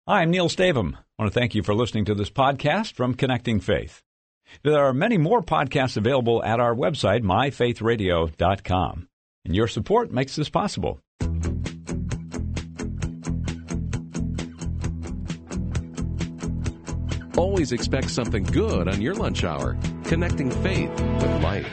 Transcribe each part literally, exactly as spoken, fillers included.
Hi, I'm Neil Stavum. I want to thank you for listening to this podcast from Connecting Faith. There are many more podcasts available at our website, my faith radio dot com. And your support makes this possible. Always expect something good on your lunch hour. Connecting Faith with life.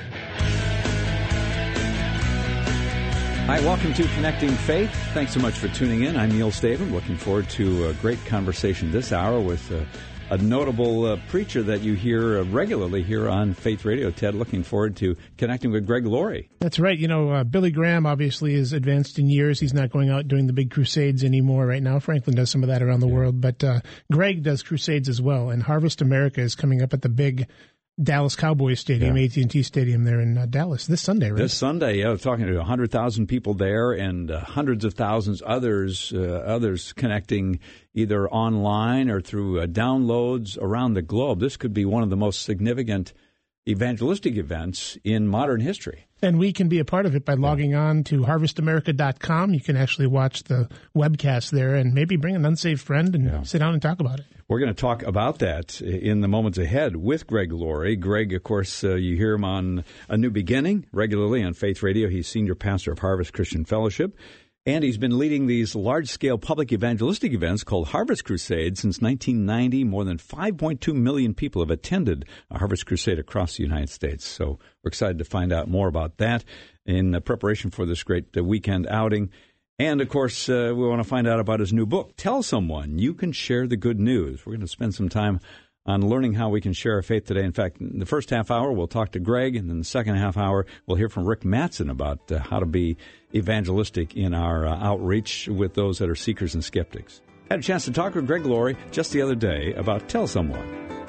Hi, welcome to Connecting Faith. Thanks so much for tuning in. I'm Neil Stavum. Looking forward to a great conversation this hour with a, a notable uh, preacher that you hear uh, regularly here on Faith Radio. Ted, looking forward to connecting with Greg Laurie. That's right. You know, uh, Billy Graham obviously is advanced in years. He's not going out doing the big crusades anymore right now. Franklin does some of that around the yeah. world, but uh, Greg does crusades as well. And Harvest America is coming up at the big Dallas Cowboys Stadium, yeah. A T and T Stadium there in uh, Dallas this Sunday, right? This Sunday, yeah. I was talking to one hundred thousand people there and uh, hundreds of thousands others, uh, others connecting either online or through uh, downloads around the globe. This could be one of the most significant evangelistic events in modern history. And we can be a part of it by logging on to harvest america dot com. You can actually watch the webcast there and maybe bring an unsaved friend and yeah. sit down and talk about it. We're going to talk about that in the moments ahead with Greg Laurie. Greg, of course, uh, you hear him on A New Beginning regularly on Faith Radio. He's senior pastor of Harvest Christian Fellowship. And he's been leading these large-scale public evangelistic events called Harvest Crusade since nineteen ninety. More than five point two million people have attended a Harvest Crusade across the United States. So we're excited to find out more about that in preparation for this great uh, weekend outing. And, of course, uh, we want to find out about his new book, Tell Someone You Can Share the Good News. We're going to spend some time on learning how we can share our faith today. In fact, in the first half hour, we'll talk to Greg, and then the second half hour, we'll hear from Rick Mattson about uh, how to be evangelistic in our uh, outreach with those that are seekers and skeptics. I had a chance to talk with Greg Laurie just the other day about Tell Someone.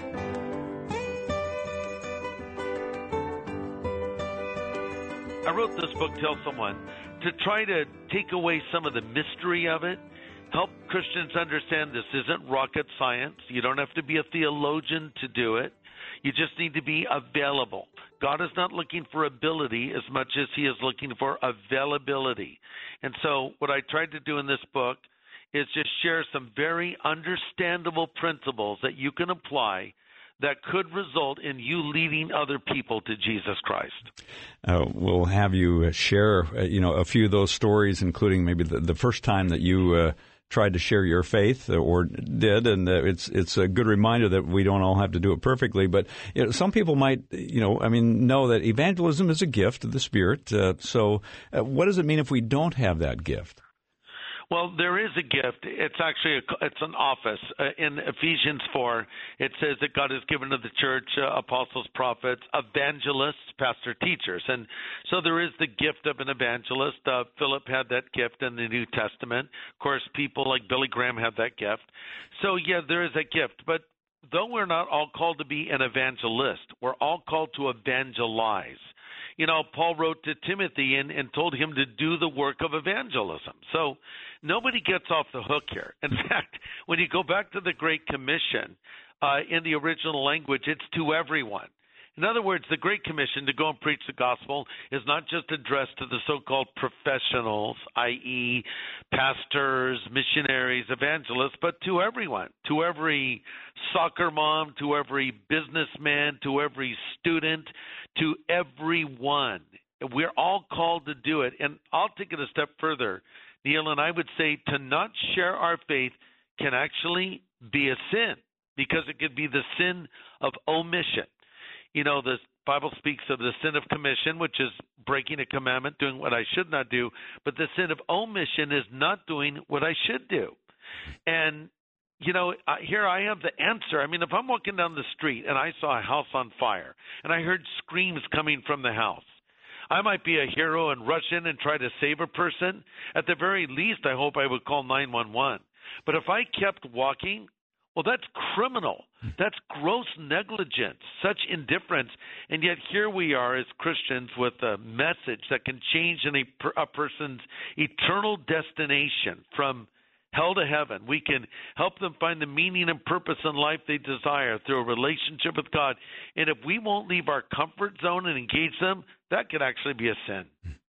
I wrote this book, Tell Someone, to try to take away some of the mystery of it, help Christians understand this isn't rocket science. You don't have to be a theologian to do it. You just need to be available. God is not looking for ability as much as he is looking for availability. And so what I tried to do in this book is just share some very understandable principles that you can apply that could result in you leading other people to Jesus Christ. Uh, we'll have you share, uh, you know, a few of those stories, including maybe the, the first time that you uh, tried to share your faith or did, and uh, it's it's a good reminder that we don't all have to do it perfectly. But you know, some people might, you know, I mean, know that evangelism is a gift of the Spirit. Uh, so, uh, what does it mean if we don't have that gift? Well, there is a gift. It's actually a, it's an office. Uh, in Ephesians four, it says that God has given to the church uh, apostles, prophets, evangelists, pastor, teachers. And so there is the gift of an evangelist. Uh, Philip had that gift in the New Testament. Of course, people like Billy Graham have that gift. So, yeah, there is a gift. But though we're not all called to be an evangelist, we're all called to evangelize. You know, Paul wrote to Timothy and, and told him to do the work of evangelism. So nobody gets off the hook here. In fact, when you go back to the Great Commission, uh, in the original language, it's to everyone. In other words, the Great Commission to go and preach the gospel is not just addressed to the so-called professionals, that is pastors, missionaries, evangelists, but to everyone, to every soccer mom, to every businessman, to every student, to everyone. We're all called to do it. And I'll take it a step further, Neil, and I would say to not share our faith can actually be a sin because it could be the sin of omission. You know, the Bible speaks of the sin of commission, which is breaking a commandment, doing what I should not do. But the sin of omission is not doing what I should do. And, you know, here I have the answer. I mean, if I'm walking down the street and I saw a house on fire and I heard screams coming from the house, I might be a hero and rush in and try to save a person. At the very least, I hope I would call nine one one. But if I kept walking, well, that's criminal. That's gross negligence, such indifference. And yet here we are as Christians with a message that can change in a, a person's eternal destination from hell to heaven. We can help them find the meaning and purpose in life they desire through a relationship with God. And if we won't leave our comfort zone and engage them, that could actually be a sin.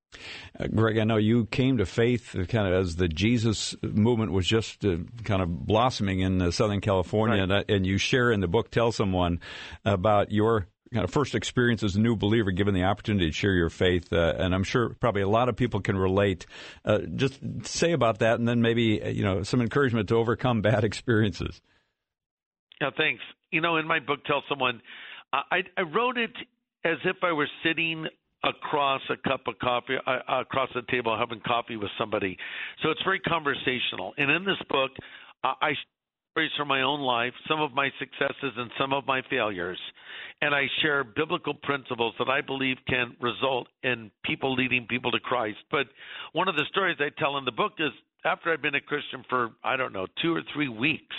Uh, Greg, I know you came to faith kind of as the Jesus movement was just uh, kind of blossoming in uh, Southern California, right. and, and you share in the book, Tell Someone, about your kind of first experience as a new believer, given the opportunity to share your faith, uh, and I'm sure probably a lot of people can relate. Uh, just say about that, and then maybe you know some encouragement to overcome bad experiences. Yeah, thanks. You know, in my book, Tell Someone, I, I wrote it as if I were sitting across a cup of coffee, uh, across the table having coffee with somebody. So it's very conversational. And in this book, uh, I stories from my own life, some of my successes and some of my failures. And I share biblical principles that I believe can result in people leading people to Christ. But one of the stories I tell in the book is after I've been a Christian for, I don't know, two or three weeks,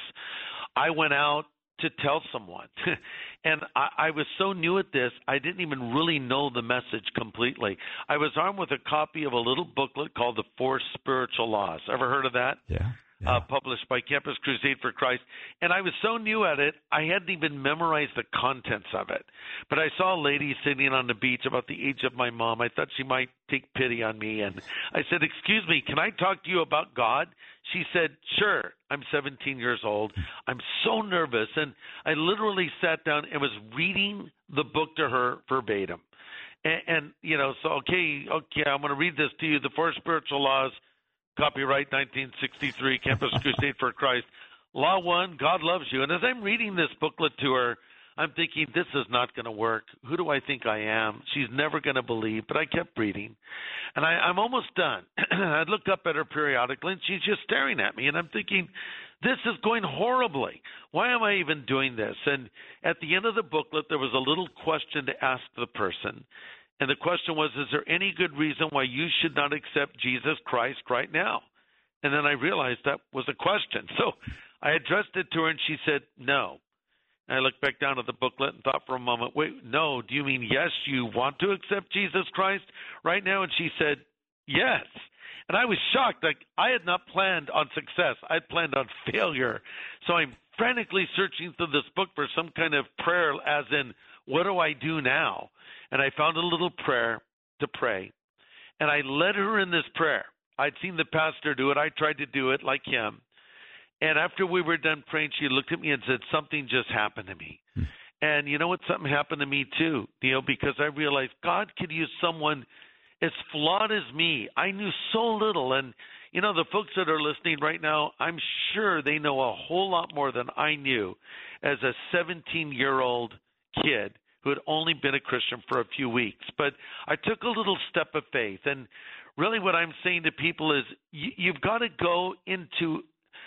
I went out to tell someone. And I, I was so new at this, I didn't even really know the message completely. I was armed with a copy of a little booklet called The Four Spiritual Laws. Ever heard of that? Yeah. Yeah. Uh, published by Campus Crusade for Christ. And I was so new at it, I hadn't even memorized the contents of it. But I saw a lady sitting on the beach about the age of my mom. I thought she might take pity on me. And I said, excuse me, can I talk to you about God? She said, sure. I'm seventeen years old. I'm so nervous. And I literally sat down and was reading the book to her verbatim. And, and you know, so, okay, okay, I'm going to read this to you. The Four Spiritual Laws. Copyright nineteen sixty-three, Campus Crusade for Christ. Law one, God loves you. And as I'm reading this booklet to her, I'm thinking, this is not going to work. Who do I think I am? She's never going to believe. But I kept reading. And I, I'm almost done. I look up at her periodically, and she's just staring at me. And I'm thinking, this is going horribly. Why am I even doing this? And at the end of the booklet, there was a little question to ask the person. And the question was, is there any good reason why you should not accept Jesus Christ right now? And then I realized that was a question. So I addressed it to her, and she said, no. And I looked back down at the booklet and thought for a moment, wait, no, do you mean yes, you want to accept Jesus Christ right now? And she said, yes. And I was shocked. Like, I had not planned on success. I had planned on failure. So I'm frantically searching through this book for some kind of prayer, as in, what do I do now? And I found a little prayer to pray. And I led her in this prayer. I'd seen the pastor do it. I tried to do it like him. And after we were done praying, she looked at me and said, something just happened to me. Hmm. And you know what? Something happened to me too, Neil, because I realized God could use someone as flawed as me. I knew so little. And, you know, the folks that are listening right now, I'm sure they know a whole lot more than I knew as a seventeen-year-old kid who had only been a Christian for a few weeks. But I took a little step of faith. And really what I'm saying to people is you, you've got to go into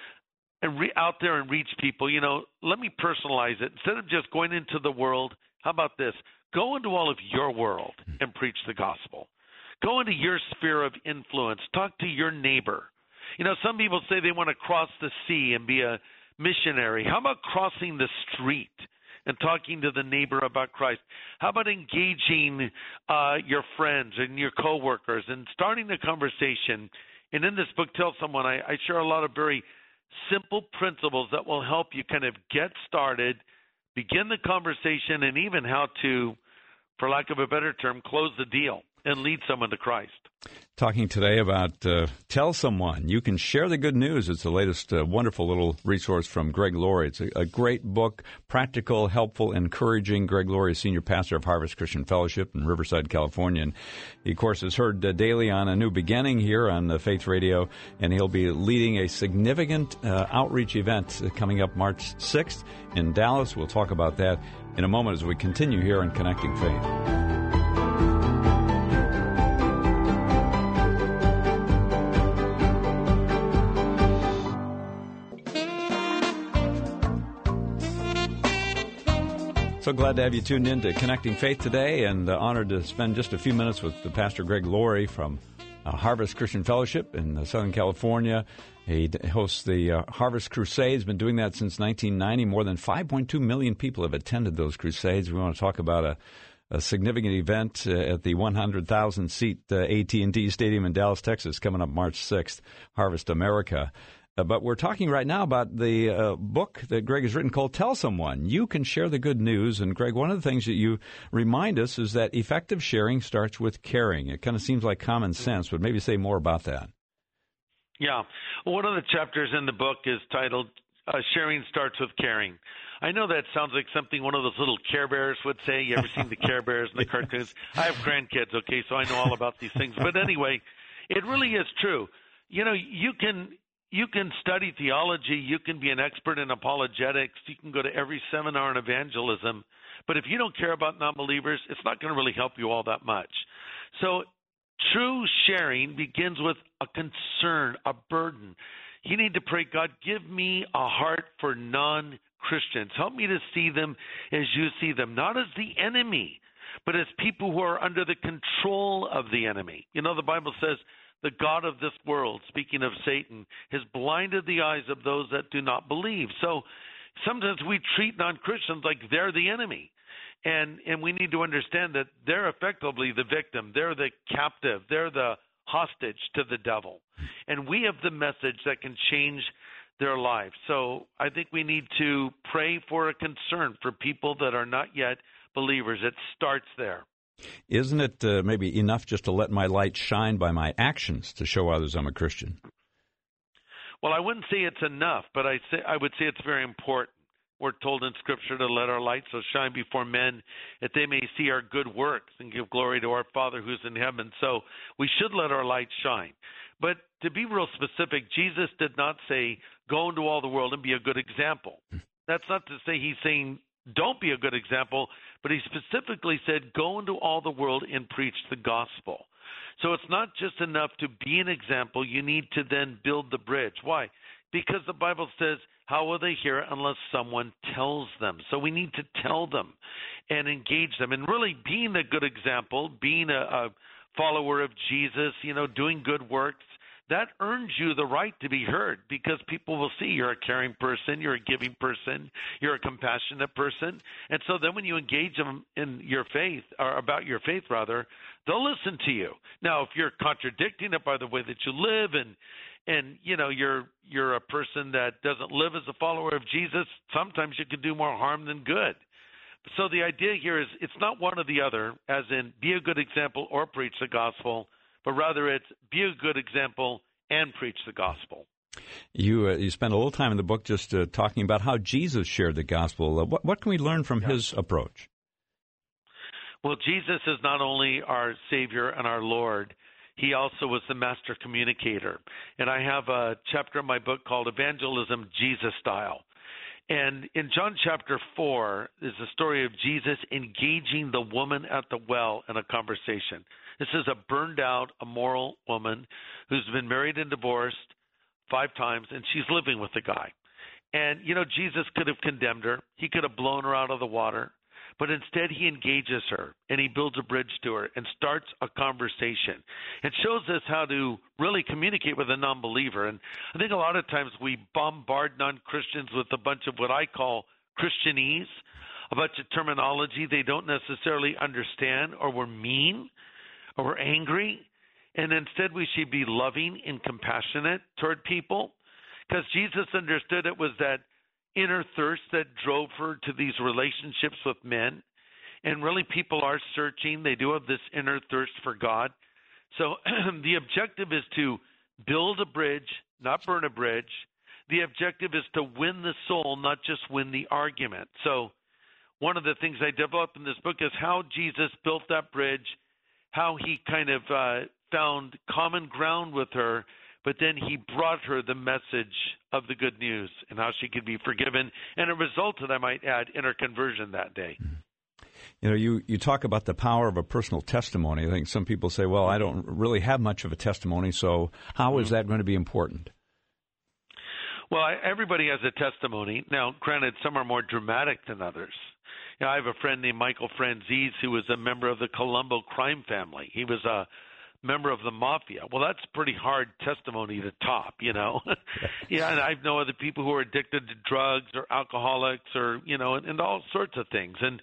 and re, out there and reach people. You know, let me personalize it. Instead of just going into the world, how about this? Go into all of your world and preach the gospel. Go into your sphere of influence. Talk to your neighbor. You know, some people say they want to cross the sea and be a missionary. How about crossing the street and talking to the neighbor about Christ? How about engaging uh, your friends and your coworkers and starting a conversation? And in this book, Tell Someone, I, I share a lot of very simple principles that will help you kind of get started, begin the conversation, and even how to, for lack of a better term, close the deal and lead someone to Christ. Talking today about uh, Tell Someone. You can share the good news. It's the latest uh, wonderful little resource from Greg Laurie. It's a, a great book, practical, helpful, encouraging. Greg Laurie is senior pastor of Harvest Christian Fellowship in Riverside, California. And he, of course, is heard uh, daily on A New Beginning here on uh, Faith Radio. And he'll be leading a significant uh, outreach event uh, coming up March sixth in Dallas. We'll talk about that in a moment as we continue here on Connecting Faith. So glad to have you tuned in to Connecting Faith today, and uh, honored to spend just a few minutes with the Pastor Greg Laurie from uh, Harvest Christian Fellowship in uh, Southern California. He d- hosts the uh, Harvest Crusades, been doing that since nineteen ninety. More than five point two million people have attended those crusades. We want to talk about a, a significant event uh, at the one hundred thousand seat uh, A T and T Stadium in Dallas, Texas, coming up March sixth, Harvest America. Uh, but we're talking right now about the uh, book that Greg has written called Tell Someone. You can share the good news. And, Greg, one of the things that you remind us is that effective sharing starts with caring. It kind of seems like common sense, but maybe say more about that. Yeah. One of the chapters in the book is titled uh, Sharing Starts with Caring. I know that sounds like something one of those little Care Bears would say. You ever seen the Care Bears in the cartoons? I have grandkids, okay, so I know all about these things. But anyway, it really is true. You know, you can you can study theology. You can be an expert in apologetics. You can go to every seminar on evangelism. But if you don't care about non-believers, it's not going to really help you all that much. So true sharing begins with a concern, a burden. You need to pray, God, give me a heart for non-Christians. Help me to see them as you see them, not as the enemy, but as people who are under the control of the enemy. You know, the Bible says the God of this world, speaking of Satan, has blinded the eyes of those that do not believe. So sometimes we treat non-Christians like they're the enemy. And and we need to understand that they're effectively the victim. They're the captive. They're the hostage to the devil. And we have the message that can change their lives. So I think we need to pray for a concern for people that are not yet believers. It starts there. Isn't it uh, maybe enough just to let my light shine by my actions to show others I'm a Christian? Well, I wouldn't say it's enough, but I say I would say it's very important. We're told in Scripture to let our light so shine before men that they may see our good works and give glory to our Father who's in heaven. So we should let our light shine. But to be real specific, Jesus did not say, go into all the world and be a good example. That's not to say he's saying, don't be a good example, but he specifically said, go into all the world and preach the gospel. So it's not just enough to be an example. You need to then build the bridge. Why? Because the Bible says, how will they hear it unless someone tells them? So we need to tell them and engage them. And really being a good example, being a, a follower of Jesus, you know, doing good works, that earns you the right to be heard because people will see you're a caring person, you're a giving person, you're a compassionate person. And so then when you engage them in your faith, or about your faith rather, they'll listen to you. Now, if you're contradicting it by the way that you live and And, you know, you're you're a person that doesn't live as a follower of Jesus, sometimes you can do more harm than good. So the idea here is it's not one or the other, as in be a good example or preach the gospel, but rather it's be a good example and preach the gospel. You uh, you spend a little time in the book just uh, talking about how Jesus shared the gospel. Uh, what, what can we learn from yeah. his approach? Well, Jesus is not only our Savior and our Lord, he also was the master communicator. And I have a chapter in my book called Evangelism Jesus Style. And in John chapter four is the story of Jesus engaging the woman at the well in a conversation. This is a burned out, immoral woman who's been married and divorced five times, and she's living with the guy. And, you know, Jesus could have condemned her. He could have blown her out of the water. But instead, he engages her, and he builds a bridge to her and starts a conversation. It shows us how to really communicate with a non-believer. And I think a lot of times we bombard non-Christians with a bunch of what I call Christianese, a bunch of terminology they don't necessarily understand, or we're mean, or we're angry. And instead, we should be loving and compassionate toward people, because Jesus understood it was that inner thirst that drove her to these relationships with men. And really, people are searching. They do have this inner thirst for God. So the objective is to build a bridge, not burn a bridge. The objective is to win the soul, not just win the argument. So one of the things I developed in this book is how Jesus built that bridge, how he kind of uh, found common ground with her, but then he brought her the message of the good news and how she could be forgiven. And it resulted, I might add, in her conversion that day. You know, you, you talk about the power of a personal testimony. I think some people say, well, I don't really have much of a testimony, so how is that going to be important? Well, I, everybody has a testimony. Now, granted, some are more dramatic than others. You know, I have a friend named Michael Franzese who was a member of the Colombo crime family. He was a member of the mafia. Well, that's pretty hard testimony to top, you know. Yeah, and I know other people who are addicted to drugs or alcoholics or, you know, and, and all sorts of things. And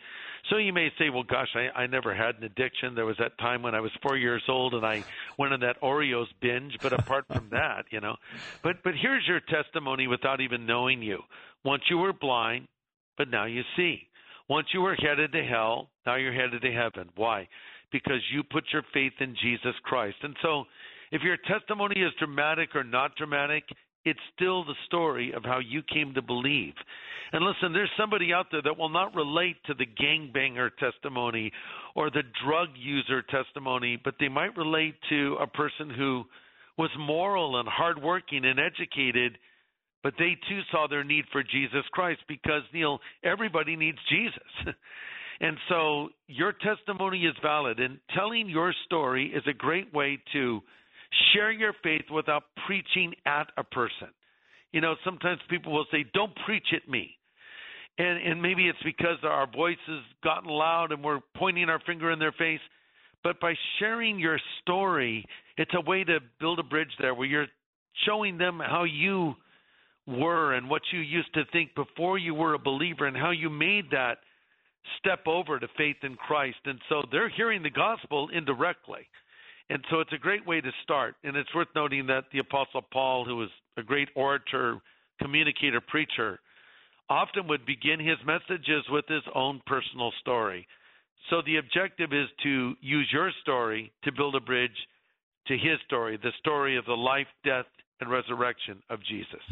So you may say, well, gosh, I, I never had an addiction. There was that time when I was four years old and I went on that Oreos binge. But apart from that, you know, but but here's your testimony without even knowing you. Once you were blind, but now you see. Once you were headed to hell, now you're headed to heaven. Why? Because you put your faith in Jesus Christ. And so if your testimony is dramatic or not dramatic, it's still the story of how you came to believe. And listen, there's somebody out there that will not relate to the gangbanger testimony or the drug user testimony, but they might relate to a person who was moral and hardworking and educated, but they too saw their need for Jesus Christ because, Neil, everybody needs Jesus. And so your testimony is valid, and telling your story is a great way to share your faith without preaching at a person. You know, sometimes people will say, don't preach at me. And, and maybe it's because our voice has gotten loud and we're pointing our finger in their face. But by sharing your story, it's a way to build a bridge there where you're showing them how you were and what you used to think before you were a believer and how you made that step over to faith in Christ. And so they're hearing the gospel indirectly. And so it's a great way to start. And it's worth noting that the Apostle Paul, who was a great orator, communicator, preacher, often would begin his messages with his own personal story. So the objective is to use your story to build a bridge to his story, the story of the life, death, and resurrection of Jesus.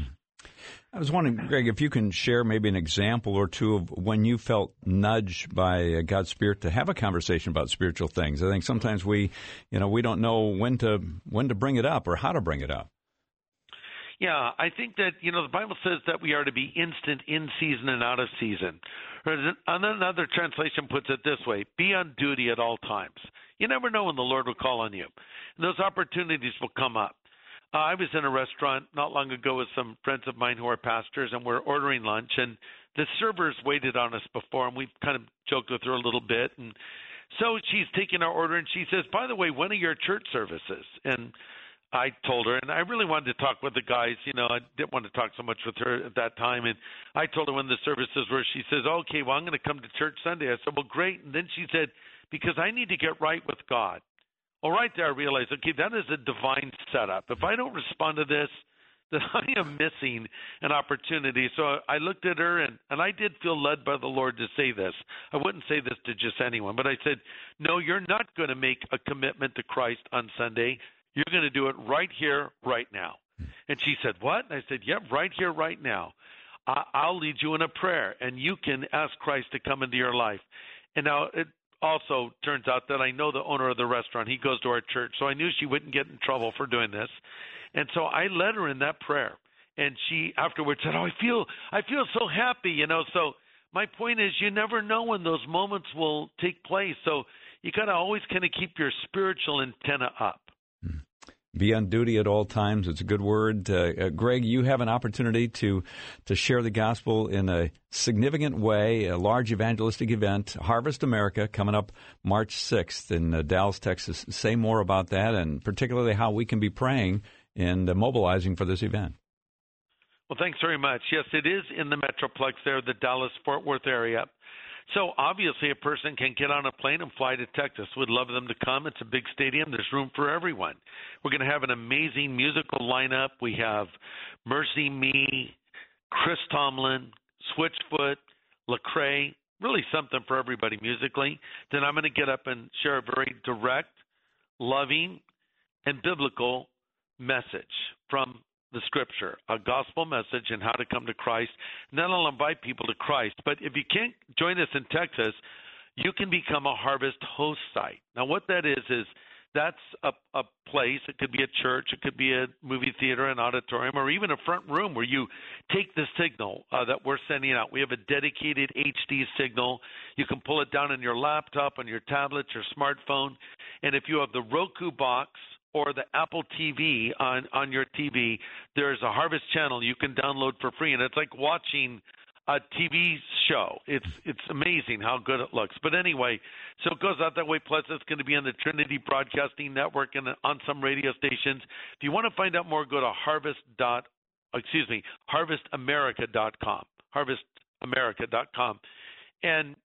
I was wondering, Greg, if you can share maybe an example or two of when you felt nudged by God's Spirit to have a conversation about spiritual things. I think sometimes we, you know, we don't know when to when to bring it up or how to bring it up. Yeah, I think that, you know, the Bible says that we are to be instant in season and out of season. Or another translation puts it this way: be on duty at all times. You never know when the Lord will call on you. And those opportunities will come up. Uh, I was in a restaurant not long ago with some friends of mine who are pastors, and we're ordering lunch, and the servers waited on us before, and we kind of joked with her a little bit. And so she's taking our order, and she says, by the way, when are your church services? And I told her, and I really wanted to talk with the guys. You know, I didn't want to talk so much with her at that time. And I told her when the services were. She says, okay, well, I'm going to come to church Sunday. I said, well, great. And then she said, because I need to get right with God. Well, right there I realized, okay, that is a divine setup. If I don't respond to this, then I am missing an opportunity. So I looked at her, and, and I did feel led by the Lord to say this. I wouldn't say this to just anyone, but I said, no, you're not going to make a commitment to Christ on Sunday. You're going to do it right here, right now. And she said, what? And I said, yep, yeah, right here, right now. I- I'll lead you in a prayer, and you can ask Christ to come into your life. And now it also turns out that I know the owner of the restaurant. He goes to our church, so I knew she wouldn't get in trouble for doing this. And so I led her in that prayer. And she afterwards said, oh, I feel I feel so happy, you know. So my point is, you never know when those moments will take place. So you got to always kind of keep your spiritual antenna up. Be on duty at all times. It's a good word. Uh, uh, Greg, you have an opportunity to to share the gospel in a significant way, a large evangelistic event, Harvest America, coming up March sixth in uh, Dallas, Texas. Say more about that, and particularly how we can be praying and uh, mobilizing for this event. Well, thanks very much. Yes, it is in the Metroplex there, the Dallas-Fort Worth area. So obviously a person can get on a plane and fly to Texas. We'd love them to come. It's a big stadium. There's room for everyone. We're going to have an amazing musical lineup. We have Mercy Me, Chris Tomlin, Switchfoot, Lecrae, really something for everybody musically. Then I'm going to get up and share a very direct, loving, and biblical message from the scripture, a gospel message and how to come to Christ. And then I'll invite people to Christ. But if you can't join us in Texas, you can become a Harvest host site. Now, what that is, is that's a, a place. It could be a church. It could be a movie theater, an auditorium, or even a front room where you take the signal uh, that we're sending out. We have a dedicated H D signal. You can pull it down on your laptop, on your tablet, your smartphone. And if you have the Roku box or the Apple T V on, on your T V, there's a Harvest channel you can download for free, and it's like watching a T V show. It's it's amazing how good it looks. But anyway, so it goes out that way. Plus, it's going to be on the Trinity Broadcasting Network and on some radio stations. If you want to find out more, go to harvest dot excuse me harvest america dot com. harvest america dot com. And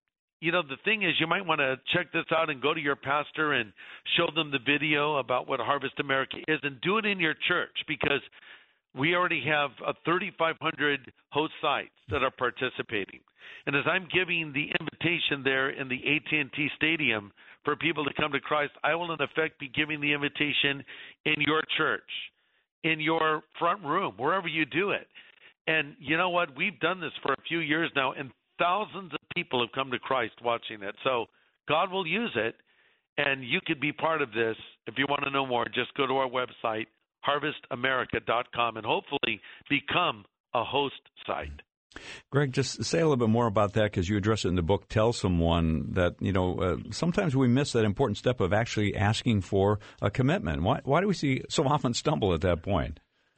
you know, the thing is, you might want to check this out and go to your pastor and show them the video about what Harvest America is, and do it in your church, because we already have uh, thirty-five hundred host sites that are participating. And as I'm giving the invitation there in the A T and T Stadium for people to come to Christ, I will in effect be giving the invitation in your church, in your front room, wherever you do it. And you know what? We've done this for a few years now, and thousands of people have come to Christ watching it. So God will use it, and you could be part of this. If you want to know more, just go to our website, harvest america dot com, and hopefully become a host site. Greg, just say a little bit more about that, because you address it in the book. Tell someone that, you know, uh, sometimes we miss that important step of actually asking for a commitment. Why, why do we see so often stumble at that point?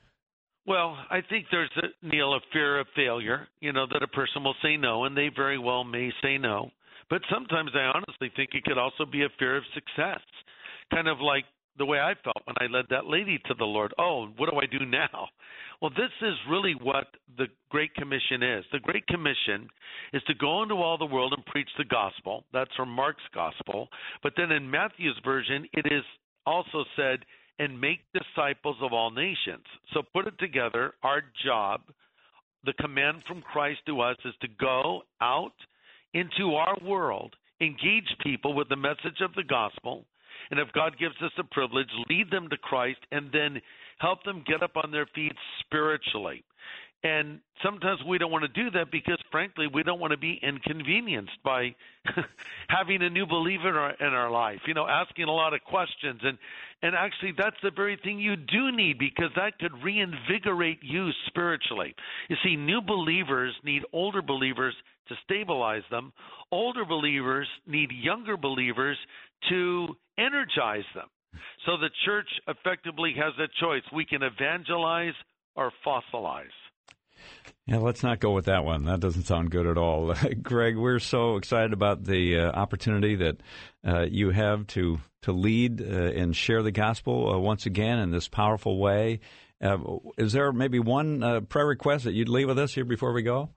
Well, I think there's, a, Neil, a fear of failure, you know, that a person will say no, and they very well may say no. But sometimes I honestly think it could also be a fear of success, kind of like the way I felt when I led that lady to the Lord. Oh, what do I do now? Well, this is really what the Great Commission is. The Great Commission is to go into all the world and preach the gospel. That's from Mark's gospel. But then in Matthew's version, it is also said, and make disciples of all nations. So put it together, our job, the command from Christ to us is to go out into our world, engage people with the message of the gospel, and if God gives us the privilege, lead them to Christ, and then help them get up on their feet spiritually. And sometimes we don't want to do that because, frankly, we don't want to be inconvenienced by having a new believer in our, in our life, you know, asking a lot of questions. And, and actually, that's the very thing you do need, because that could reinvigorate you spiritually. You see, new believers need older believers to stabilize them. Older believers need younger believers to energize them. So the church effectively has a choice. We can evangelize or fossilize. Yeah, let's not go with that one. That doesn't sound good at all. Greg, we're so excited about the uh, opportunity that uh, you have to, to lead uh, and share the gospel uh, once again in this powerful way. Uh, is there maybe one uh, prayer request that you'd leave with us here before we go?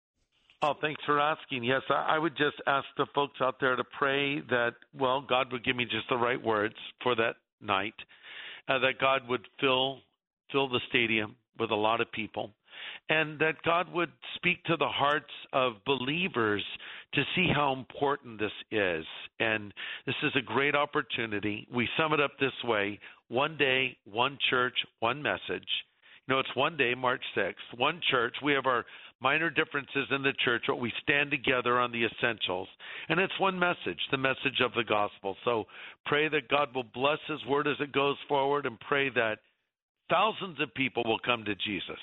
Oh, thanks for asking. Yes, I would just ask the folks out there to pray that, well, God would give me just the right words for that night, uh, that God would fill fill the stadium with a lot of people, and that God would speak to the hearts of believers to see how important this is. And this is a great opportunity. We sum it up this way: one day, one church, one message. You know, it's one day, March sixth, one church. We have our minor differences in the church, but we stand together on the essentials. And it's one message, the message of the gospel. So pray that God will bless his word as it goes forward, and pray that thousands of people will come to Jesus.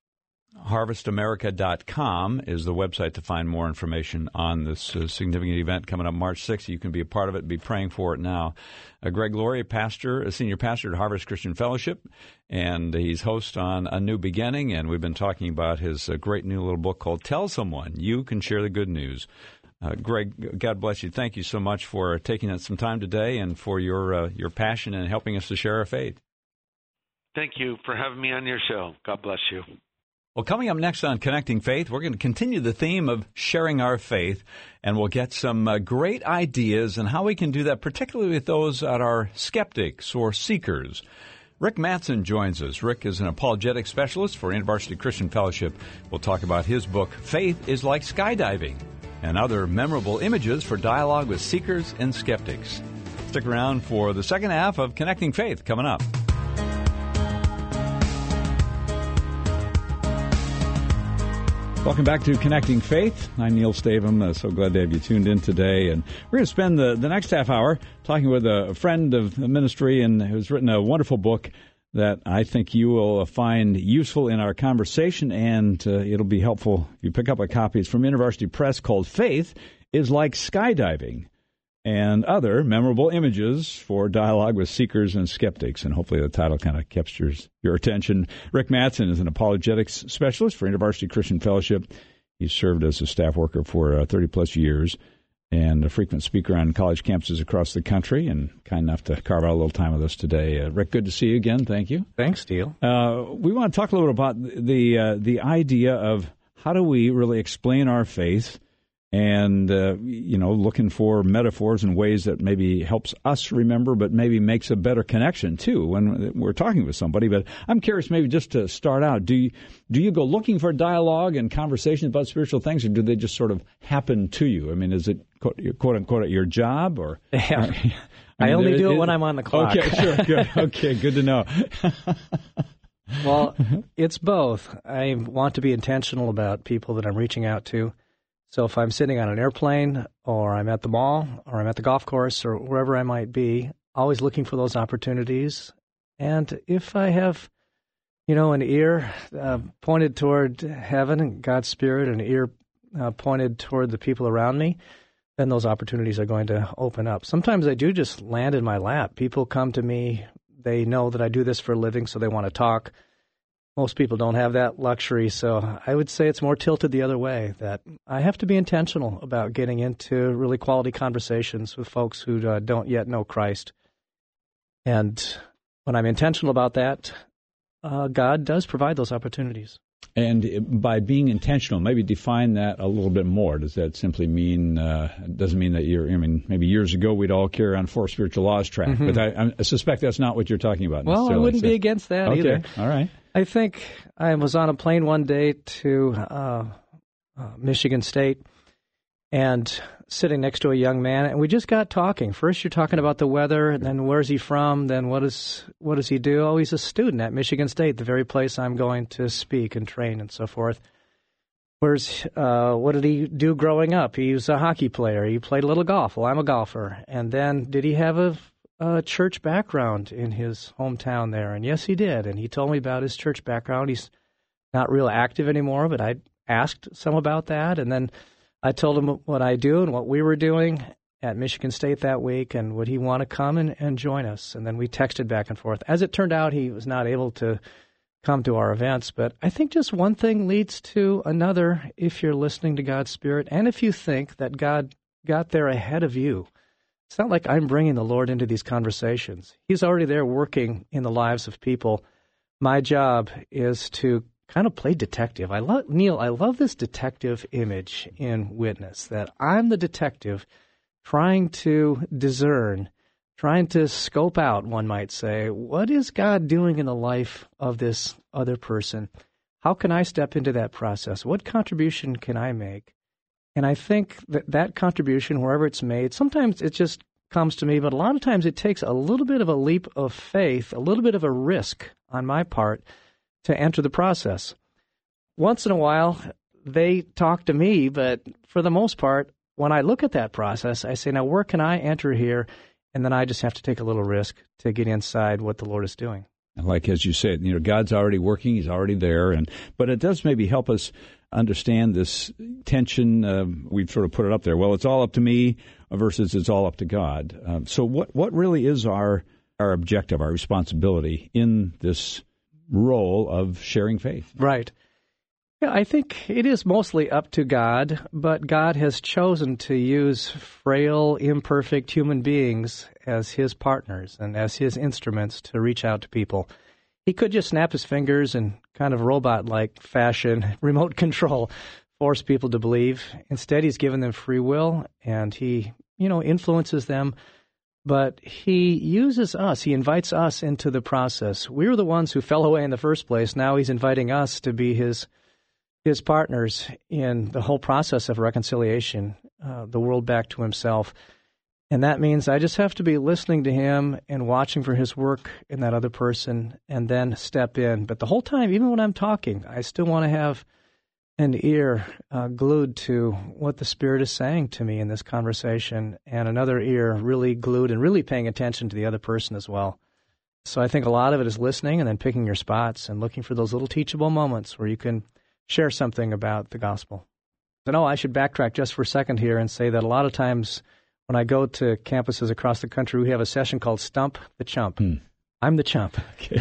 harvest america dot com is the website to find more information on this uh, significant event coming up March sixth. You can be a part of it and be praying for it now. Uh, Greg Laurie, pastor, a senior pastor at Harvest Christian Fellowship, and he's host on A New Beginning, and we've been talking about his uh, great new little book called Tell Someone. You Can Share the Good News. Uh, Greg, God bless you. Thank you so much for taking some time today and for your uh, your passion and helping us to share our faith. Thank you for having me on your show. God bless you. Well, coming up next on Connecting Faith, we're going to continue the theme of sharing our faith, and we'll get some uh, great ideas on how we can do that, particularly with those that are skeptics or seekers. Rick Mattson joins us. Rick is an apologetic specialist for InterVarsity Christian Fellowship. We'll talk about his book, Faith is Like Skydiving, and other memorable images for dialogue with seekers and skeptics. Stick around for the second half of Connecting Faith coming up. Welcome back to Connecting Faith. I'm Neil Stavum. Uh, so glad to have you tuned in today. And we're going to spend the, the next half hour talking with a friend of the ministry and who's written a wonderful book that I think you will find useful in our conversation, and uh, it'll be helpful if you pick up a copy. It's from InterVarsity Press, called Faith is Like Skydiving, and Other Memorable Images for Dialogue with Seekers and Skeptics. And hopefully the title kind of captures your attention. Rick Mattson is an apologetics specialist for InterVarsity Christian Fellowship. He's served as a staff worker for uh, thirty-plus years and a frequent speaker on college campuses across the country, and kind enough to carve out a little time with us today. Uh, Rick, good to see you again. Thank you. Thanks, Neil. Uh, we want to talk a little bit about the, uh, the idea of how do we really explain our faith and, uh, you know, looking for metaphors and ways that maybe helps us remember, but maybe makes a better connection, too, when we're talking with somebody. But I'm curious, maybe just to start out, do you, do you go looking for dialogue and conversations about spiritual things, or do they just sort of happen to you? I mean, is it, quote, quote unquote, at your job? Or yeah. I, mean, I only it, do it, it when I'm on the clock. Okay, sure. Good. Okay, good to know. Well, it's both. I want to be intentional about people that I'm reaching out to. So if I'm sitting on an airplane, or I'm at the mall, or I'm at the golf course, or wherever I might be, always looking for those opportunities. And if I have, you know, an ear uh, pointed toward heaven and God's Spirit, and an ear uh, pointed toward the people around me, then those opportunities are going to open up. Sometimes I do just land in my lap. People come to me. They know that I do this for a living, so they want to talk. Most people don't have that luxury, so I would say it's more tilted the other way, that I have to be intentional about getting into really quality conversations with folks who uh, don't yet know Christ. And when I'm intentional about that, uh, God does provide those opportunities. And by being intentional, maybe define that a little bit more. Does that simply mean, uh, doesn't mean that you're, I mean, maybe years ago we'd all carry on four spiritual laws track, mm-hmm. but I, I suspect that's not what you're talking about. Well, I wouldn't so. be against that okay. either. All right. I think I was on a plane one day to uh, uh, Michigan State and sitting next to a young man, and we just got talking. First you're talking about the weather, and then where's he from, then what, is, what does he do? Oh, he's a student at Michigan State, the very place I'm going to speak and train and so forth. Where's, uh, what did he do growing up? He was a hockey player. He played a little golf. Well, I'm a golfer. And then did he have a a church background in his hometown there? And yes, he did. And he told me about his church background. He's not real active anymore, but I asked some about that. And then I told him what I do and what we were doing at Michigan State that week, and would he want to come and, and join us? And then we texted back and forth. As it turned out, he was not able to come to our events, but I think just one thing leads to another if you're listening to God's Spirit, and if you think that God got there ahead of you. It's not like I'm bringing the Lord into these conversations. He's already there working in the lives of people. My job is to kind of play detective. I love, Neil, I love this detective image in Witness, that I'm the detective trying to discern, trying to scope out, one might say, what is God doing in the life of this other person? How can I step into that process? What contribution can I make? And I think that that contribution, wherever it's made, sometimes it just comes to me, but a lot of times it takes a little bit of a leap of faith, a little bit of a risk on my part to enter the process. Once in a while, they talk to me, but for the most part, when I look at that process, I say, now where can I enter here? And then I just have to take a little risk to get inside what the Lord is doing. Like, as you said, you know, God's already working, He's already there, and but it does maybe help us understand this tension. Uh, we've sort of put it up there. Well, it's all up to me versus it's all up to God. Um, so what, what really is our our objective, our responsibility in this role of sharing faith? Right. Yeah, I think it is mostly up to God, but God has chosen to use frail, imperfect human beings as His partners and as His instruments to reach out to people. He could just snap His fingers and kind of robot-like fashion, remote control, force people to believe. Instead, He's given them free will, and He, you know, influences them. But He uses us. He invites us into the process. We were the ones who fell away in the first place. Now He's inviting us to be His His partners in the whole process of reconciliation, uh, the world back to Himself. And that means I just have to be listening to Him and watching for His work in that other person and then step in. But the whole time, even when I'm talking, I still want to have an ear uh, glued to what the Spirit is saying to me in this conversation, and another ear really glued and really paying attention to the other person as well. So I think a lot of it is listening and then picking your spots and looking for those little teachable moments where you can share something about the gospel. So no, I should backtrack just for a second here and say that a lot of times when I go to campuses across the country, we have a session called Stump the Chump. Hmm. I'm the chump. Okay.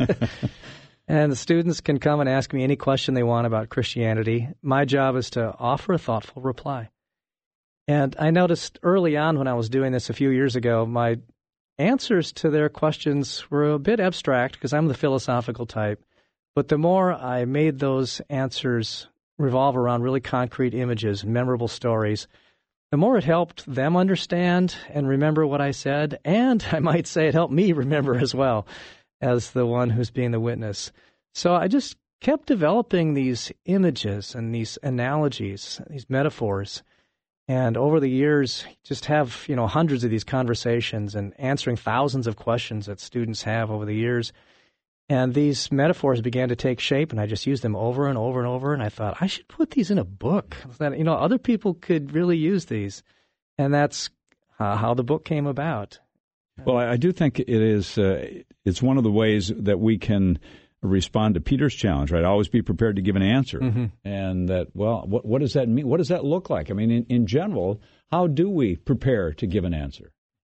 And the students can come and ask me any question they want about Christianity. My job is to offer a thoughtful reply. And I noticed early on when I was doing this a few years ago, my answers to their questions were a bit abstract because I'm the philosophical type. But the more I made those answers revolve around really concrete images, memorable stories, the more it helped them understand and remember what I said, and I might say it helped me remember as well as the one who's being the witness. So I just kept developing these images and these analogies, these metaphors, and over the years just have, you know, hundreds of these conversations and answering thousands of questions that students have over the years. And these metaphors began to take shape, and I just used them over and over and over, and I thought, I should put these in a book so that, you know, other people could really use these. And that's uh, how the book came about. Well, I do think it is, uh, it's one of the ways that we can respond to Peter's challenge, right? Always be prepared to give an answer. Mm-hmm. And that, well, what, what does that mean? What does that look like? I mean, in, in general, how do we prepare to give an answer?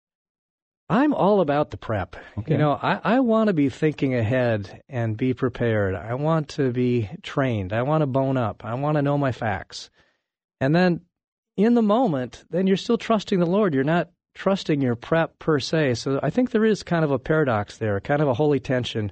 I'm all about the prep. Okay. You know, I, I want to be thinking ahead and be prepared. I want to be trained. I want to bone up. I want to know my facts. And then in the moment, then you're still trusting the Lord. You're not trusting your prep per se. So I think there is kind of a paradox there, kind of a holy tension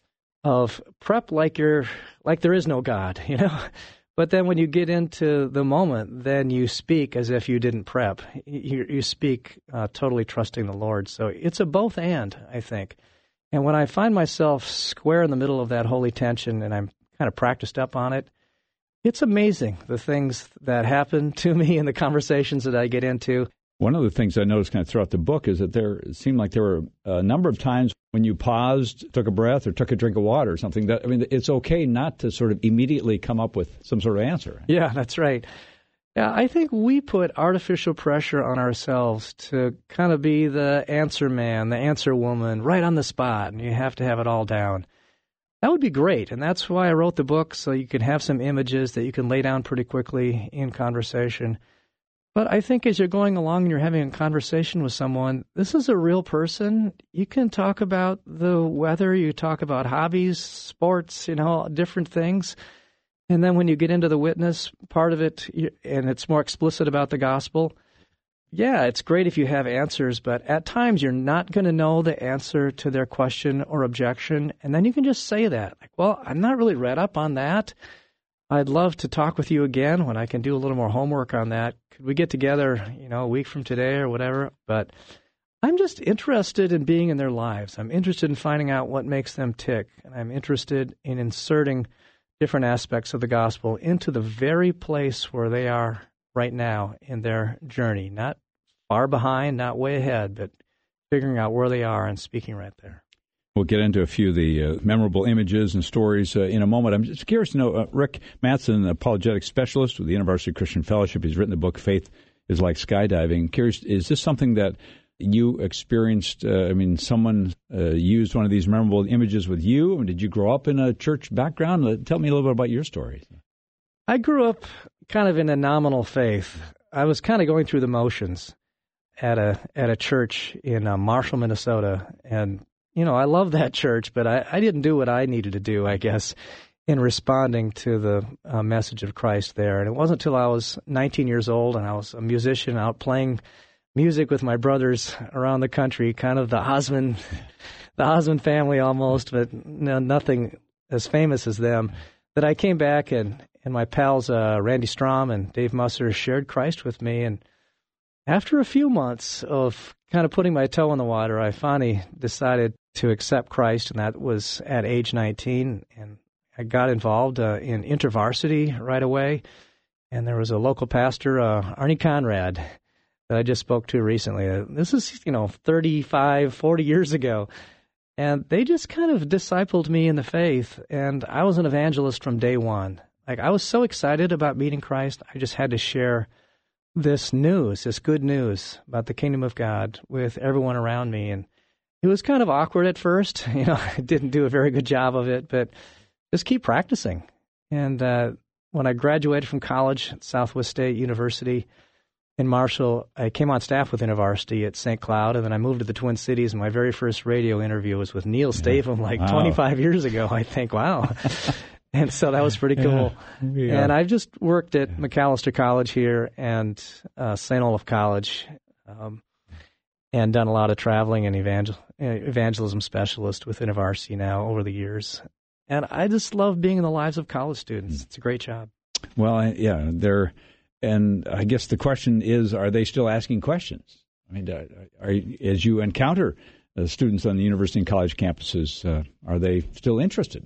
of prep like you're like there is no God, you know. But then when you get into the moment, then you speak as if you didn't prep. You, you speak uh, totally trusting the Lord. So it's a both and, I think. And when I find myself square in the middle of that holy tension and I'm kind of practiced up on it, it's amazing the things that happen to me and the conversations that I get into. One of the things I noticed kind of throughout the book is that there it seemed like there were a number of times when you paused, took a breath, or took a drink of water or something. That I mean, it's okay not to sort of immediately come up with some sort of answer. Yeah, that's right. Yeah, I think we put artificial pressure on ourselves to kind of be the answer man, the answer woman, right on the spot, and you have to have it all down. That would be great, and that's why I wrote the book, so you can have some images that you can lay down pretty quickly in conversation. But I think as you're going along and you're having a conversation with someone, this is a real person. You can talk about the weather, you talk about hobbies, sports, you know, different things. And then when you get into the witness part of it, and it's more explicit about the gospel, yeah, it's great if you have answers, but at times you're not going to know the answer to their question or objection. And then you can just say that, like, well, I'm not really read up on that. I'd love to talk with you again when I can do a little more homework on that. Could we get together, you know, a week from today or whatever? But I'm just interested in being in their lives. I'm interested in finding out what makes them tick. And I'm interested in inserting different aspects of the gospel into the very place where they are right now in their journey. Not far behind, not way ahead, but figuring out where they are and speaking right there. We'll get into a few of the uh, memorable images and stories uh, in a moment. I'm just curious to know, uh, Rick Mattson, apologetic specialist with the University Christian Fellowship. He's written the book, Faith is Like Skydiving. Curious, is this something that you experienced? Uh, I mean, someone uh, used one of these memorable images with you? I mean, did you grow up in a church background? Uh, tell me a little bit about your story. I grew up kind of in a nominal faith. I was kind of going through the motions at a at a church in uh, Marshall, Minnesota, and you know, I love that church, but I, I didn't do what I needed to do, I guess, in responding to the uh, message of Christ there. And it wasn't until I was nineteen years old and I was a musician out playing music with my brothers around the country, kind of the Osmond, the Osmond family almost, but no, nothing as famous as them, that I came back and, and my pals uh, Randy Strom and Dave Musser shared Christ with me. And after a few months of kind of putting my toe in the water, I finally decided to accept Christ, and that was at age nineteen. And I got involved uh, in InterVarsity right away, and there was a local pastor, uh, Arnie Conrad, that I just spoke to recently. Uh, this is, you know, thirty-five, forty years ago, and they just kind of discipled me in the faith, and I was an evangelist from day one. Like, I was so excited about meeting Christ, I just had to share this news, this good news about the kingdom of God with everyone around me. And it was kind of awkward at first. You know, I didn't do a very good job of it, but just keep practicing. And uh, when I graduated from college at Southwest State University in Marshall, I came on staff with InterVarsity at Saint Cloud, and then I moved to the Twin Cities, and my very first radio interview was with Neil Stavum like wow. twenty-five years ago. I think, wow. And so that was pretty cool. Yeah. Yeah. And I've just worked at Macalester College here and uh, Saint Olaf College, um, and done a lot of traveling and evangel- evangelism specialist with InterVarsity now over the years. And I just love being in the lives of college students. It's a great job. Well, I, yeah, they're, and I guess the question is, are they still asking questions? I mean, uh, are, as you encounter uh, students on the university and college campuses, uh, are they still interested?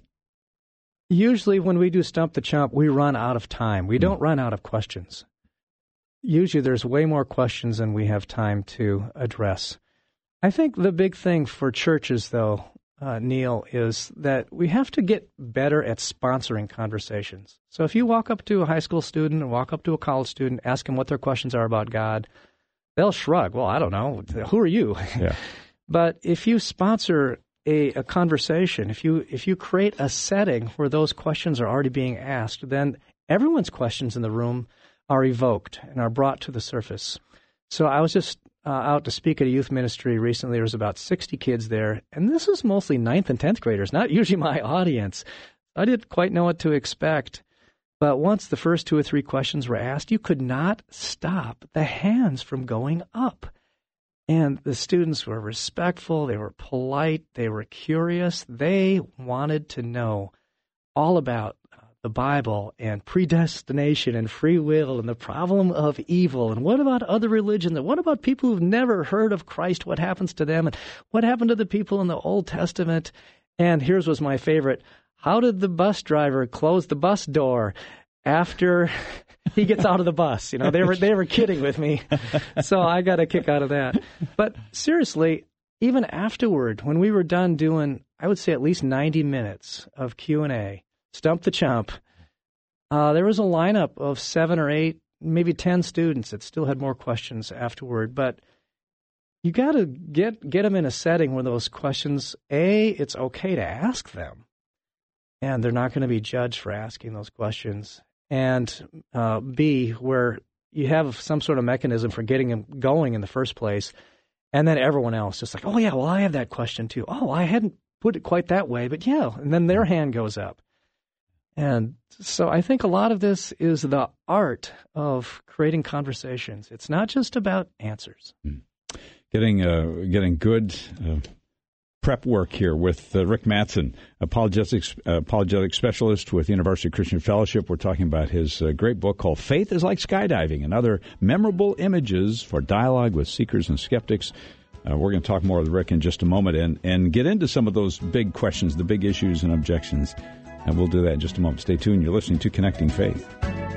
Usually when we do Stump the Chump, we run out of time. We don't mm. run out of questions. Usually there's way more questions than we have time to address. I think the big thing for churches, though, uh, Neil, is that we have to get better at sponsoring conversations. So if you walk up to a high school student and walk up to a college student, ask them what their questions are about God, they'll shrug. Well, I don't know. Who are you? Yeah. But if you sponsor a, a conversation, if you if you create a setting where those questions are already being asked, then everyone's questions in the room are evoked and are brought to the surface. So I was just uh, out to speak at a youth ministry recently. There was about sixty kids there, and this is mostly ninth and tenth graders, not usually my audience. I didn't quite know what to expect. But once the first two or three questions were asked, you could not stop the hands from going up. And the students were respectful, they were polite, they were curious. They wanted to know all about the Bible and predestination and free will and the problem of evil. And what about other religions? And what about people who've never heard of Christ? What happens to them? And what happened to the people in the Old Testament? And here's was my favorite. How did the bus driver close the bus door after he gets out of the bus? You know, they were they were kidding with me, so I got a kick out of that. But seriously, even afterward, when we were done doing, I would say at least ninety minutes of Q and A, Stump the Chump, uh, there was a lineup of seven or eight, maybe ten students that still had more questions afterward. But you got to get get them in a setting where those questions, A, it's okay to ask them, and they're not going to be judged for asking those questions. And uh, B, where you have some sort of mechanism for getting them going in the first place, and then everyone else just like, oh, yeah, well, I have that question too. Oh, I hadn't put it quite that way, but yeah, and then their hand goes up. And so I think a lot of this is the art of creating conversations. It's not just about answers. Getting, uh, getting good Uh... prep work here with uh, Rick Mattson, apologetics uh, apologetic specialist with University Christian Fellowship. We're talking about his uh, great book called Faith is Like Skydiving and Other Memorable Images for Dialogue with Seekers and Skeptics. Uh, we're going to talk more with Rick in just a moment and, and get into some of those big questions, the big issues and objections. And we'll do that in just a moment. Stay tuned. You're listening to Connecting Faith.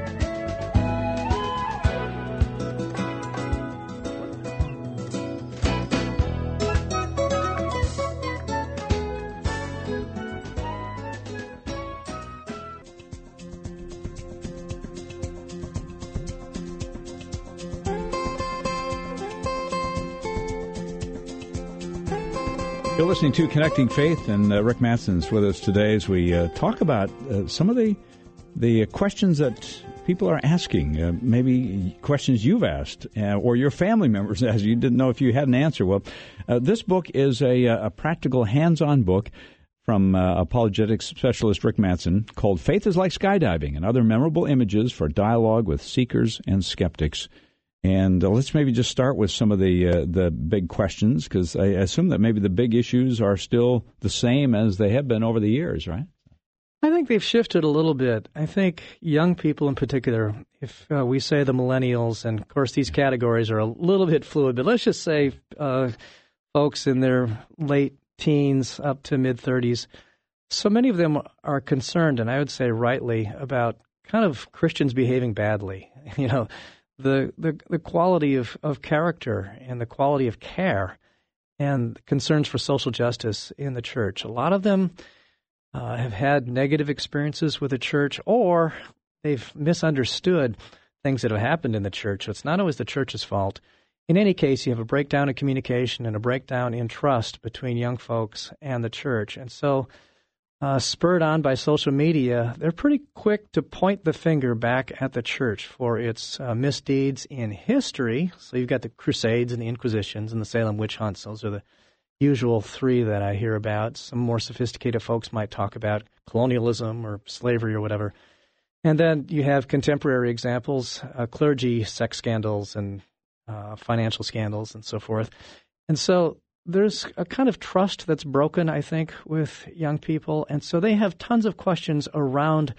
You're listening to Connecting Faith, and uh, Rick Mattson's with us today as we uh, talk about uh, some of the the questions that people are asking, uh, maybe questions you've asked uh, or your family members asked. You didn't know if you had an answer. Well, uh, this book is a, a practical, hands-on book from uh, apologetics specialist Rick Mattson called Faith is Like Skydiving and Other Memorable Images for Dialogue with Seekers and Skeptics. And uh, let's maybe just start with some of the uh, the big questions, because I assume that maybe the big issues are still the same as they have been over the years, right? I think they've shifted a little bit. I think young people in particular, if uh, we say the millennials, and of course these categories are a little bit fluid, but let's just say uh, folks in their late teens up to mid-thirties, so many of them are concerned, and I would say rightly, about kind of Christians behaving badly, you know, The, the the quality of, of character and the quality of care and concerns for social justice in the church. A lot of them uh, have had negative experiences with the church, or they've misunderstood things that have happened in the church. So it's not always the church's fault. In any case, you have a breakdown in communication and a breakdown in trust between young folks and the church. And so Uh, spurred on by social media, they're pretty quick to point the finger back at the church for its uh, misdeeds in history. So you've got the Crusades and the Inquisitions and the Salem witch hunts. Those are the usual three that I hear about. Some more sophisticated folks might talk about colonialism or slavery or whatever. And then you have contemporary examples, uh, clergy sex scandals and uh, financial scandals and so forth. And so there's a kind of trust that's broken, I think, with young people. And so they have tons of questions around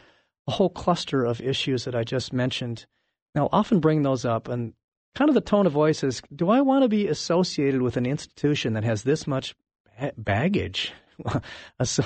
a whole cluster of issues that I just mentioned. And I'll often bring those up, and kind of the tone of voice is, do I want to be associated with an institution that has this much baggage? So,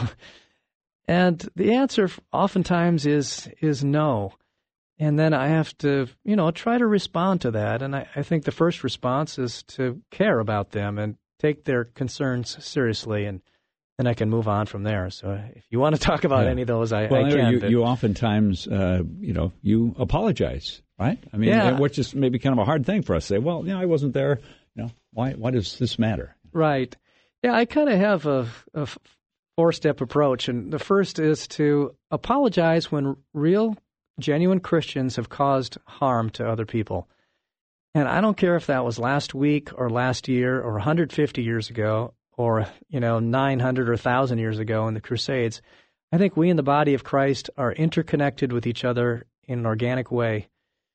and the answer oftentimes is is no. And then I have to, you know, try to respond to that. And I, I think the first response is to care about them and take their concerns seriously, and then I can move on from there. So if you want to talk about yeah. any of those, I, well, I can. You, but... you oftentimes, uh, you know, you apologize, right? I mean, yeah. which is maybe kind of a hard thing for us to say, well, you know, I wasn't there. You know, why, why does this matter? Right. Yeah, I kind of have a, a four-step approach. And the first is to apologize when real, genuine Christians have caused harm to other people. And I don't care if that was last week or last year or one hundred fifty years ago or, you know, nine hundred or one thousand years ago in the Crusades. I think we in the body of Christ are interconnected with each other in an organic way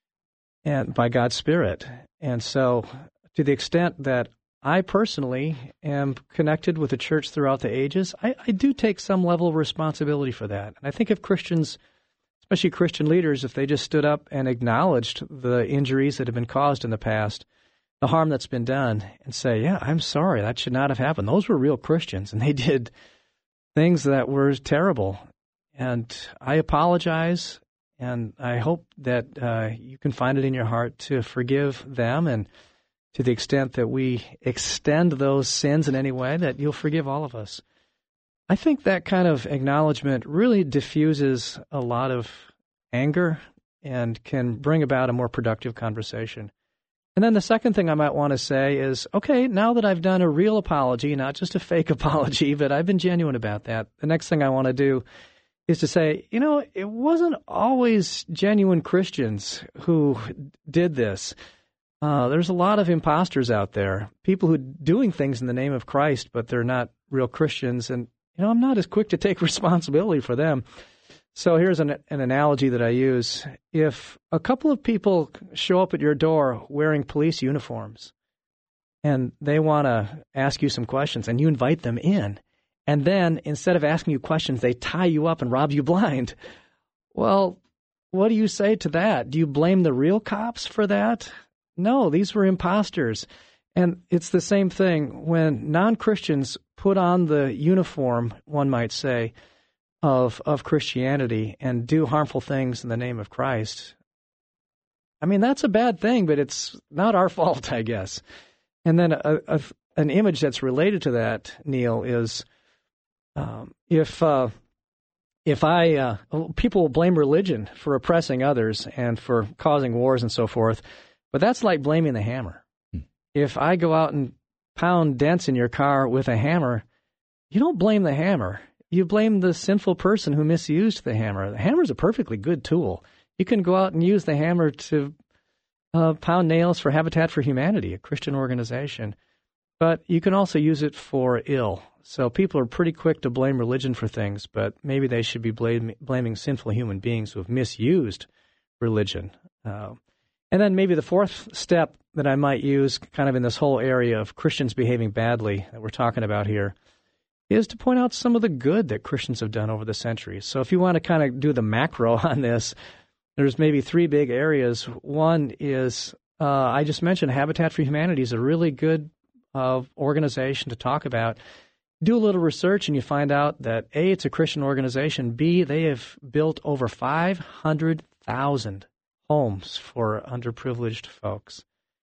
and by God's Spirit. And so to the extent that I personally am connected with the church throughout the ages, I, I do take some level of responsibility for that. And I think if Christians, especially Christian leaders, if they just stood up and acknowledged the injuries that have been caused in the past, the harm that's been done, and say, yeah, I'm sorry, that should not have happened. Those were real Christians, and they did things that were terrible. And I apologize, and I hope that uh, you can find it in your heart to forgive them, and to the extent that we extend those sins in any way, that you'll forgive all of us. I think that kind of acknowledgement really diffuses a lot of anger and can bring about a more productive conversation. And then the second thing I might want to say is, okay, now that I've done a real apology, not just a fake apology, but I've been genuine about that, the next thing I want to do is to say, you know, it wasn't always genuine Christians who did this. Uh, there's a lot of imposters out there, people who are doing things in the name of Christ, but they're not real Christians. And, you know, I'm not as quick to take responsibility for them. So here's an, an analogy that I use. If a couple of people show up at your door wearing police uniforms and they want to ask you some questions and you invite them in, and then instead of asking you questions, they tie you up and rob you blind, well, what do you say to that? Do you blame the real cops for that? No, these were imposters. And it's the same thing when non-Christians put on the uniform, one might say, of of Christianity and do harmful things in the name of Christ. I mean, that's a bad thing, but it's not our fault, I guess. And then a, a, an image that's related to that, Neil, is um, if uh, if I uh, people will blame religion for oppressing others and for causing wars and so forth, but that's like blaming the hammer. Hmm. If I go out and pound dents in your car with a hammer, you don't blame the hammer. You blame the sinful person who misused the hammer. The hammer is a perfectly good tool. You can go out and use the hammer to uh, pound nails for Habitat for Humanity, a Christian organization. But you can also use it for ill. So people are pretty quick to blame religion for things, but maybe they should be blame, blaming sinful human beings who have misused religion. Uh, and then maybe the fourth step that I might use kind of in this whole area of Christians behaving badly that we're talking about here is to point out some of the good that Christians have done over the centuries. So if you want to kind of do the macro on this, there's maybe three big areas. One is, uh, I just mentioned Habitat for Humanity is a really good uh, organization to talk about. Do a little research and you find out that A, it's a Christian organization, B, they have built over five hundred thousand homes for underprivileged folks.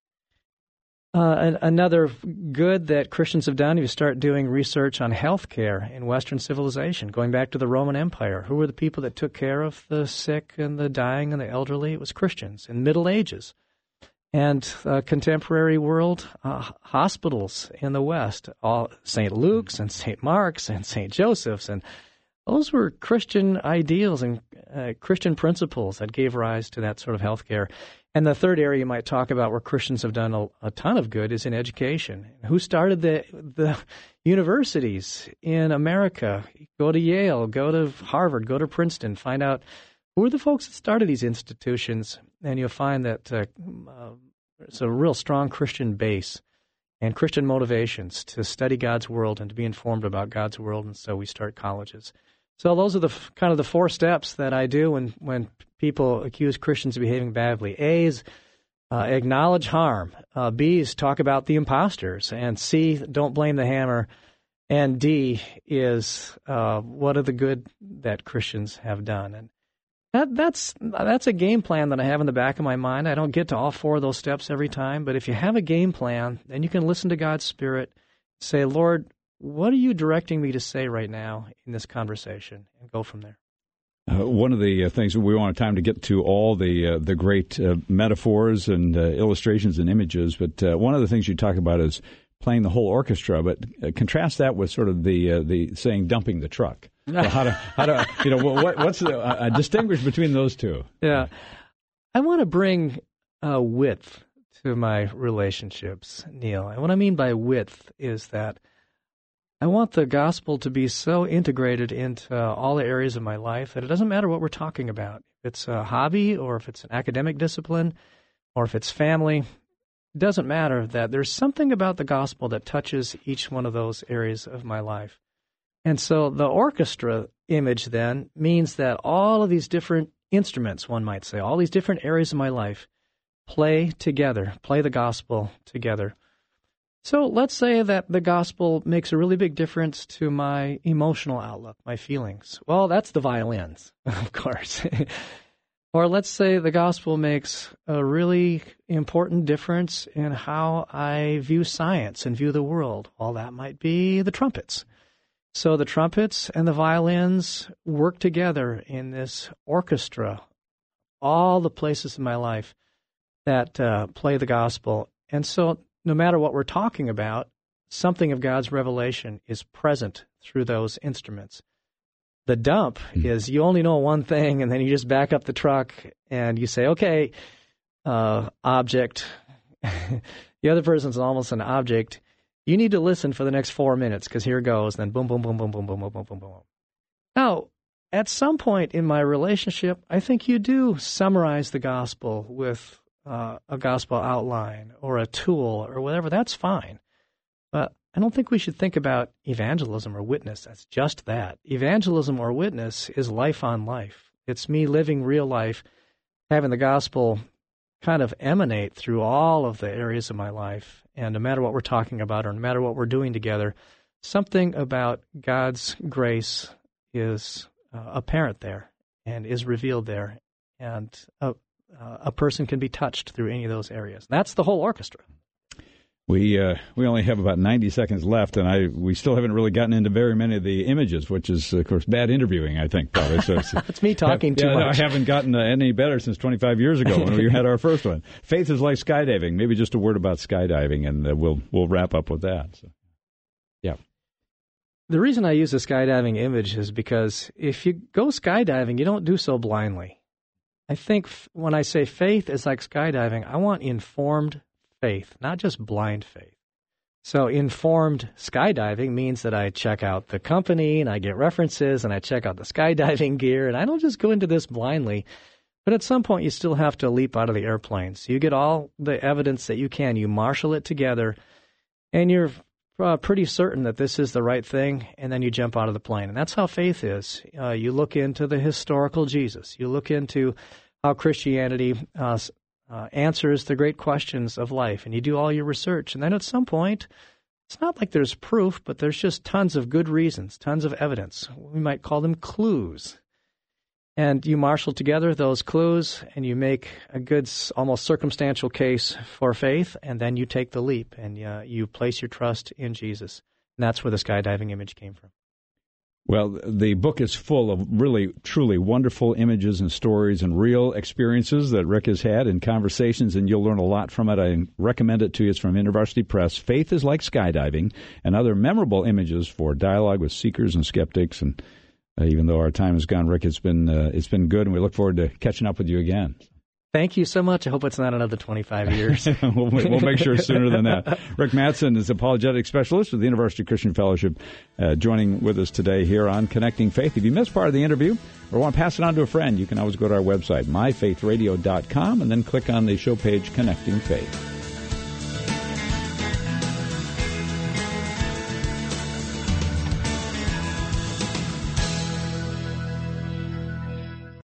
Uh, another good that Christians have done, if you start doing research on health care in Western civilization, going back to the Roman Empire, who were the people that took care of the sick and the dying and the elderly? It was Christians in Middle Ages. And uh, contemporary world, uh, hospitals in the West, all Saint Luke's and Saint Mark's and Saint Joseph's, and those were Christian ideals and uh, Christian principles that gave rise to that sort of health care. And the third area you might talk about where Christians have done a, a ton of good is in education. Who started the the universities in America? Go to Yale, go to Harvard, go to Princeton, find out who are the folks that started these institutions, and you'll find that uh, uh, it's a real strong Christian base and Christian motivations to study God's world and to be informed about God's world, and so we start colleges. So those are the kind of the four steps that I do when, when people accuse Christians of behaving badly. A is uh, acknowledge harm. Uh, B is talk about the imposters. And C, don't blame the hammer. And D is uh, what are the good that Christians have done. And that, that's that's a game plan that I have in the back of my mind. I don't get to all four of those steps every time, but if you have a game plan, then you can listen to God's Spirit, say, Lord, what are you directing me to say right now in this conversation, and go from there. Uh, one of the uh, things we want time to get to all the uh, the great uh, metaphors and uh, illustrations and images, but uh, one of the things you talk about is playing the whole orchestra. But uh, contrast that with sort of the uh, the saying dumping the truck. So how to how to you know what what's the uh, distinguish between those two? Yeah, I want to bring uh, width to my relationships, Neil. And what I mean by width is that I want the gospel to be so integrated into uh, all the areas of my life that it doesn't matter what we're talking about. If it's a hobby or if it's an academic discipline or if it's family, it doesn't matter that there's something about the gospel that touches each one of those areas of my life. And so the orchestra image then means that all of these different instruments, one might say, all these different areas of my life play together, play the gospel together. So let's say that the gospel makes a really big difference to my emotional outlook, my feelings. Well, that's the violins, of course. Or let's say the gospel makes a really important difference in how I view science and view the world. Well, that might be the trumpets. So the trumpets and the violins work together in this orchestra, all the places in my life that uh, play the gospel. And so no matter what we're talking about, something of God's revelation is present through those instruments. The dump mm-hmm. is you only know one thing, and then you just back up the truck and you say, okay, uh, object. The other person's almost an object. You need to listen for the next four minutes because here goes. Then boom, boom, boom, boom, boom, boom, boom, boom, boom, boom. Now, at some point in my relationship, I think you do summarize the gospel with uh, a gospel outline or a tool or whatever. That's fine. But I don't think we should think about evangelism or witness as just that. Evangelism or witness is life on life. It's me living real life, having the gospel kind of emanate through all of the areas of my life. And no matter what we're talking about or no matter what we're doing together, something about God's grace is uh, apparent there and is revealed there. And a, uh, a person can be touched through any of those areas. That's the whole orchestra. We uh, we only have about ninety seconds left, and I we still haven't really gotten into very many of the images, which is, of course, bad interviewing, I think, probably. So it's, it's me talking have, too yeah, much. I haven't gotten uh, any better since twenty-five years ago when we had our first one. Faith is like skydiving. Maybe just a word about skydiving, and uh, we'll we'll wrap up with that. So, yeah. The reason I use the skydiving image is because if you go skydiving, you don't do so blindly. I think f- when I say faith is like skydiving, I want informed faith, not just blind faith. So informed skydiving means that I check out the company and I get references and I check out the skydiving gear, and I don't just go into this blindly. But at some point you still have to leap out of the airplane. So you get all the evidence that you can, you marshal it together, and you're uh, pretty certain that this is the right thing, and then you jump out of the plane. And that's how faith is. Uh, you look into the historical Jesus. You look into how Christianity uh, Uh, answers the great questions of life, and you do all your research. And then at some point, it's not like there's proof, but there's just tons of good reasons, tons of evidence. We might call them clues. And you marshal together those clues, and you make a good, almost circumstantial case for faith, and then you take the leap, and uh, you place your trust in Jesus. And that's where the skydiving image came from. Well, the book is full of really, truly wonderful images and stories and real experiences that Rick has had in conversations, and you'll learn a lot from it. I recommend it to you. It's from InterVarsity Press. Faith is like skydiving, and other memorable images for dialogue with seekers and skeptics. And uh, even though our time is gone, Rick, it's been uh, it's been good, and we look forward to catching up with you again. Thank you so much. I hope it's not another twenty-five years. we'll, we'll make sure sooner than that. Rick Mattson is apologetic specialist with the InterVarsity Christian Fellowship, uh, joining with us today here on Connecting Faith. If you missed part of the interview or want to pass it on to a friend, you can always go to our website, my faith radio dot com, and then click on the show page, Connecting Faith.